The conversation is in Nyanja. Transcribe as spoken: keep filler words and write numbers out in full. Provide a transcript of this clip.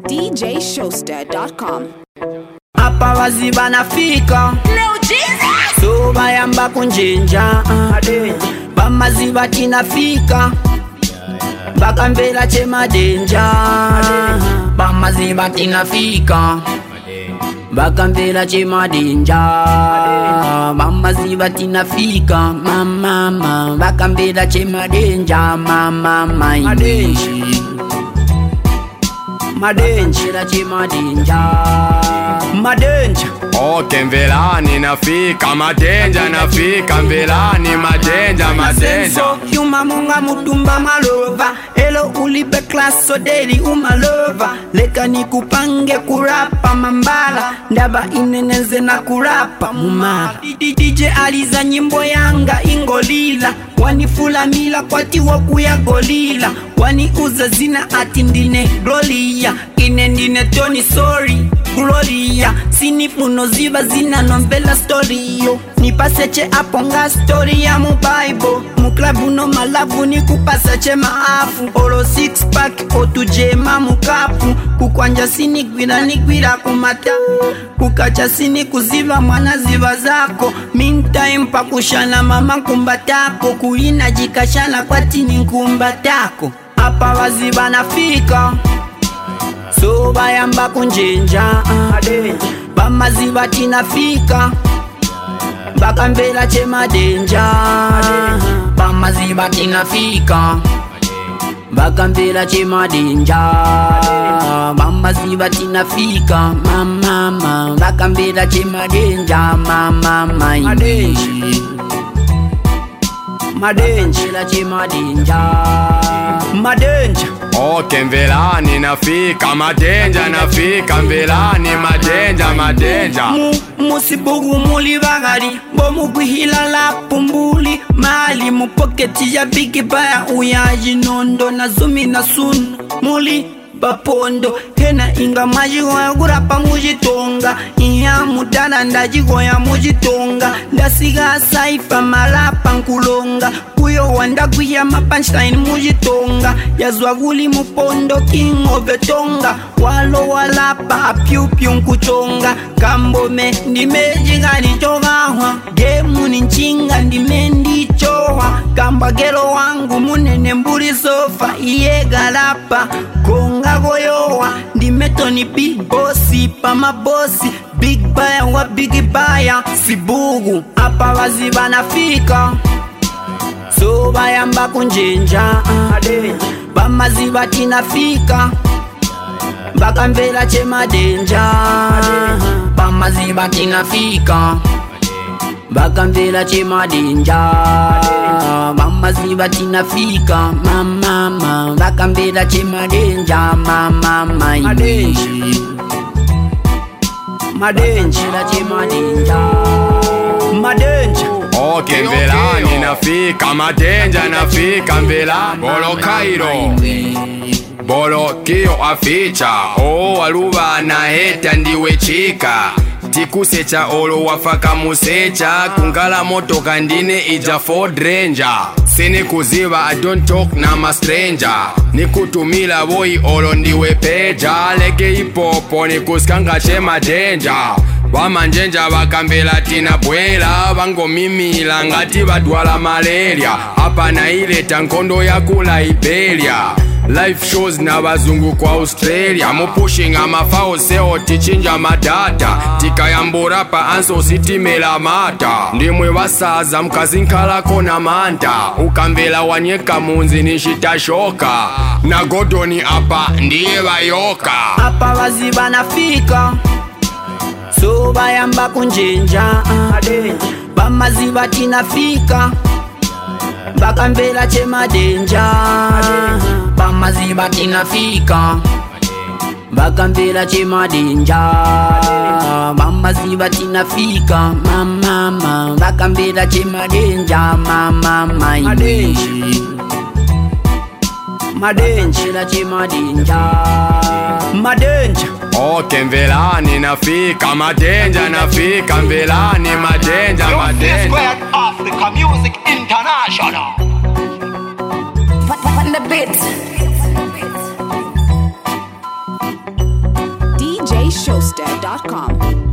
D J Showster dot com. Hapa wazi banafika No Jesus. so bayamba kunjinja bamazi batinafika bakambela chema denja bamazi batinafika bakambela chema denja bamazi batinafika mama mama bakambela chema denja mama madenji madenji la chema denja madenja. Okay, mvelani nafika madenja nafika mvelani madenja madenja Yuma munga mutumba malova elo ulibe class so daily umalova leka nikupange kurapa mambala ndaba ineneze na kurapa mumala D J aliza nyimbo yanga ingolila wanifula mila kwati woku ya golila wani uza zina ati ndine gloria ine ndine Tony sorry gloria sinifuno ziba zina nombela story yo nipaseche aponga story ya mu bible mu club no malabu ni kupaseche maafu olo six pack otujema mu kapu kukwanja sini gwira ni gwira kumata kukacha sini kuziva mwana ziva zako meantime pakushana mama kumbatako kuina jikashana kwa tini nkumbatako hapa waziba nafika so bayamba kunjinja bamazi batinafika bakambela chema denja bamazi batinafika bakambela chema denja bamazi batinafika mama mama bakambela chema denja mama madenji madenji la chema denja madenja. Okay, mvelani nafika madenja nafika mvelani madenja madenja mu musibugu muli bagari bo mugwihila la pumbuli mali mu pocketi ya big baya uyaji nondo na zumi na sun muli bapondo hena inga majigo ya gurapa mujitonga iya mudana ndajigo ya mujitonga ndasiga saifa malapa nkulonga kuyo wanda kuya mapunchline mujitonga yazwaguli mupondo king of the tonga walo walapa piu piu nkuchonga kambome ndimeji gani chogahwa gemu ni nchinga ndimendi choha kamba gelo wangu munene mburi sofa iye galapa konga goyowa ndimetoni big bossi pa mabosi big baya wa big baya sibugu hapa waziba nafika so bayamba kunjinja bamazi batinafika bakambela chema denja bamazi batinafika bakambela chema denja bamazi batinafika mama mama bakambela chema denja mama madenji madenji la chema denja madenja. Okay, mvelani nafika madenja nafika mvelani Bolo Cairo Bolo kio aficha oh aluba na heta ndiwe chika tikusecha olo wafaka musecha kungala moto kandine ija Ford Ranger sine kuziva I don't talk na ma stranger nikutumila boy olo ndiwe peja leke ipopo nikuskanga chema danger wamanjenja bakambela tina bwela bangomimila ngati badwala malaria apa na ile tankondo ya kula Iberia live shows na bazungu kwa Australia mo pushing amafao seo tichinja madata tikayambura pa anso sitimela mata ndimwe basaza mkazinkala kona manta ukambela wanyeka munzi nishitashoka na godoni apa ndiye bayoka hapa waziba nafika so bayamba kunjinja bamazi batinafika bakambela chema denja bamazi batinafika bakambela chema denja bamazi batinafika mama mama bakambela chema denja mama madenji madenji la chema denja madenja. Okay, mvelani nafika madenja nafika mvelani madenja madenja Africa Music International. Put, put, put the beat. j showster dot com.